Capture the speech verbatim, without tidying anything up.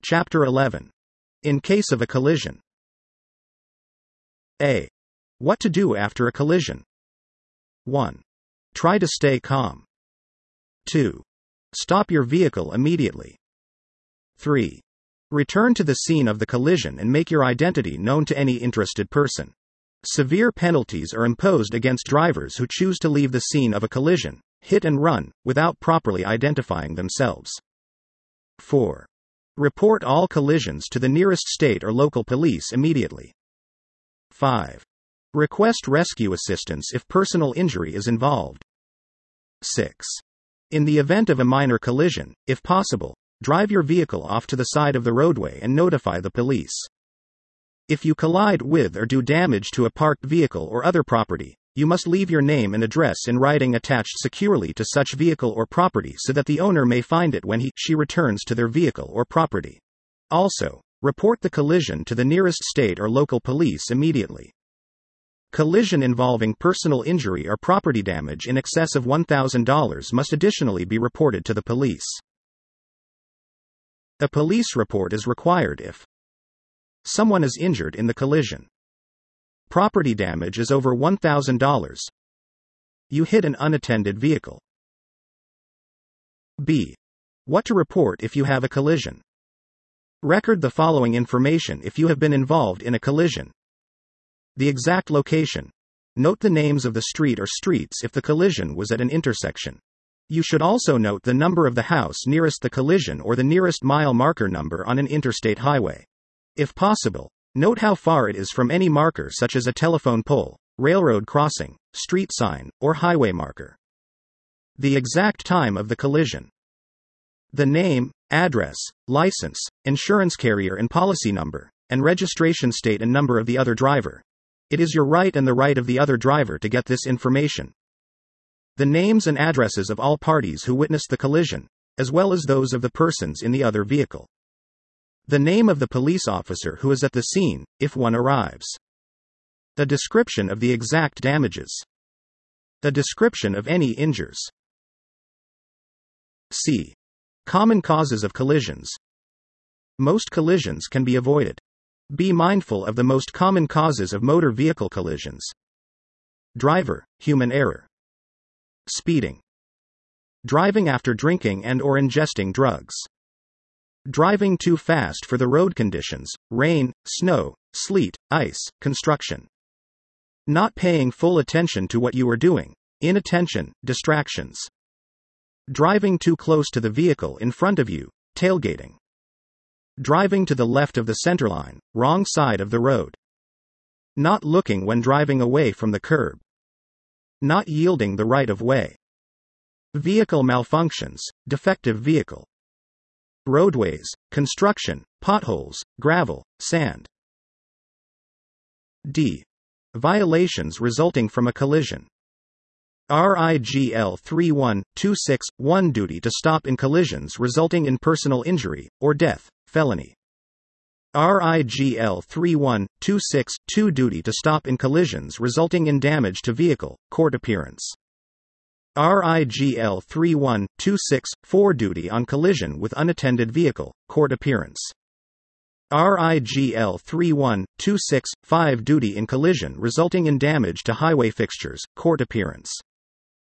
Chapter eleven. In case of a collision. A. What to do after a collision. one. Try to stay calm. two. Stop your vehicle immediately. three. Return to the scene of the collision and make your identity known to any interested person. Severe penalties are imposed against drivers who choose to leave the scene of a collision, hit and run, without properly identifying themselves. four. Report all collisions to the nearest state or local police immediately. five. Request rescue assistance if personal injury is involved. six. In the event of a minor collision, if possible, drive your vehicle off to the side of the roadway and notify the police. If you collide with or do damage to a parked vehicle or other property, you must leave your name and address in writing attached securely to such vehicle or property so that the owner may find it when he/she returns to their vehicle or property. Also, report the collision to the nearest state or local police immediately. Collision involving personal injury or property damage in excess of one thousand dollars must additionally be reported to the police. A police report is required if someone is injured in the collision. Property damage is over one thousand dollars. You hit an unattended vehicle. B. What to report if you have a collision. Record the following information if you have been involved in a collision. The exact location. Note the names of the street or streets if the collision was at an intersection. You should also note the number of the house nearest the collision or the nearest mile marker number on an interstate highway. If possible, note how far it is from any marker such as a telephone pole, railroad crossing, street sign, or highway marker. The exact time of the collision. The name, address, license, insurance carrier and policy number, and registration state and number of the other driver. It is your right and the right of the other driver to get this information. The names and addresses of all parties who witnessed the collision, as well as those of the persons in the other vehicle. The name of the police officer who is at the scene, if one arrives. The description of the exact damages. The description of any injuries. C. Common causes of collisions. Most collisions can be avoided. Be mindful of the most common causes of motor vehicle collisions. Driver, human error. Speeding. Driving after drinking and or ingesting drugs. Driving too fast for the road conditions, rain, snow, sleet, ice, construction. Not paying full attention to what you are doing, inattention, distractions. Driving too close to the vehicle in front of you, tailgating. Driving to the left of the centerline, wrong side of the road. Not looking when driving away from the curb. Not yielding the right of way. Vehicle malfunctions, defective vehicle. Roadways, construction, potholes, gravel, sand. D. Violations resulting from a collision. R I G L three one two six one Duty to stop in collisions resulting in personal injury or death, felony. R I G L three one two six two Duty to stop in collisions resulting in damage to vehicle, court appearance. R I G L three one two six four Duty on collision with unattended vehicle, court appearance. R I G L three one two six five Duty in collision resulting in damage to highway fixtures, court appearance.